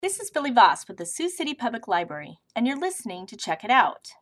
This is Billy Voss with the Sioux City Public Library, and you're listening to Check It Out.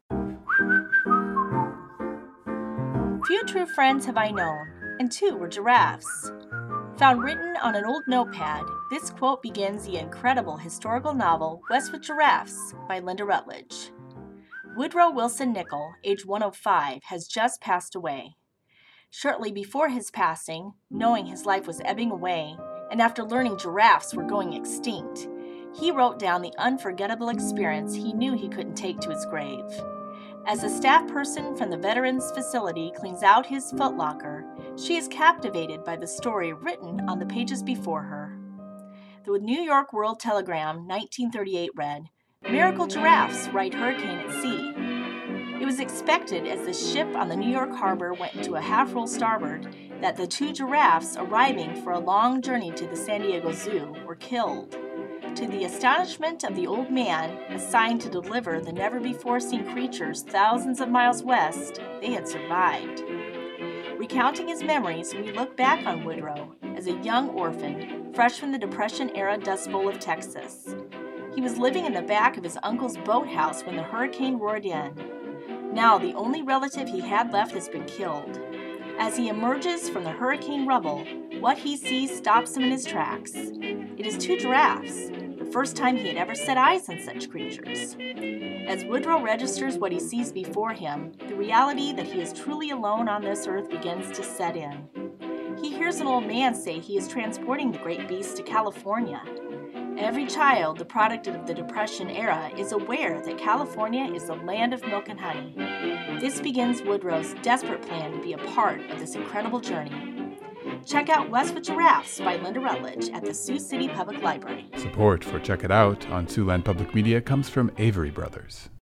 Few true friends have I known, and two were giraffes. Found written on an old notepad, this quote begins the incredible historical novel Westwood Giraffes by Linda Rutledge. Woodrow Wilson Nichol, age 105, has just passed away. Shortly before his passing, knowing his life was ebbing away, and after learning giraffes were going extinct, he wrote down the unforgettable experience he knew he couldn't take to his grave. As a staff person from the Veterans Facility cleans out his footlocker, she is captivated by the story written on the pages before her. The New York World Telegram, 1938 read, "Miracle giraffes ride hurricane at sea." It was expected as the ship on the New York harbor went into a half-roll starboard that the two giraffes arriving for a long journey to the San Diego Zoo were killed. To the astonishment of the old man, assigned to deliver the never-before-seen creatures thousands of miles west, they had survived. Recounting his memories, we look back on Woodrow as a young orphan, fresh from the Depression-era Dust Bowl of Texas. He was living in the back of his uncle's boathouse when the hurricane roared in. Now the only relative he had left has been killed. As he emerges from the hurricane rubble, what he sees stops him in his tracks. It is two giraffes, the first time he had ever set eyes on such creatures. As Woodrow registers what he sees before him, the reality that he is truly alone on this earth begins to set in. He hears an old man say he is transporting the great beast to California. Every child, the product of the Depression era, is aware that California is the land of milk and honey. This begins Woodrow's desperate plan to be a part of this incredible journey. Check out Westwood Giraffes by Linda Rutledge at the Sioux City Public Library. Support for Check It Out on Siouxland Public Media comes from Avery Brothers.